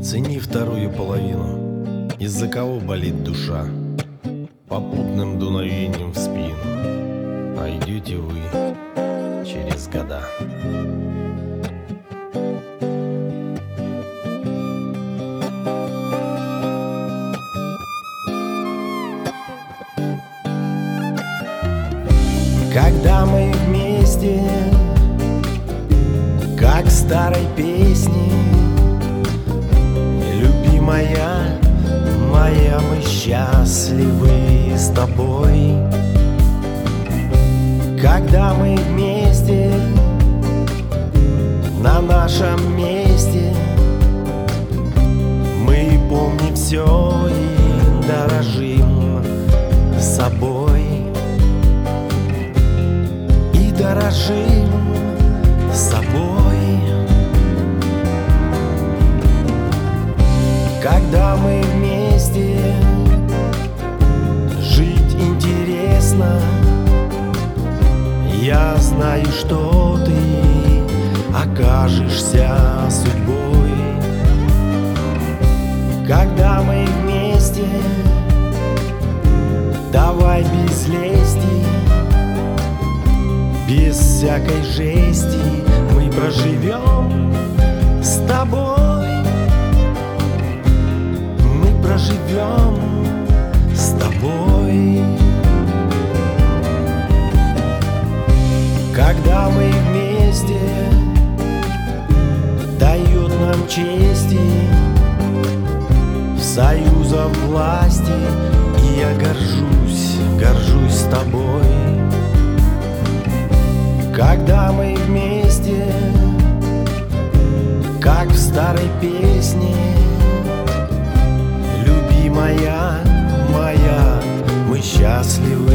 Цени вторую половину, из-за кого болит душа, попутным дуновением в спину, а идете вы через года. Когда мы вместе, как в старой песне, любимая моя, мы счастливы с тобой. Когда мы вместе, на нашем месте, мы помним все и дорожим собой. И дорожим собой. Когда мы вместе, жить интересно. Я знаю, что ты окажешься судьбой. Когда мы вместе, давай без лести, без всякой жести мы проживем с тобой. Мы проживем с тобой. Когда мы вместе, дает нам чести в союзах власти. И я горжусь с тобой. Когда мы вместе, как в старой песне, любимая моя, мы счастливы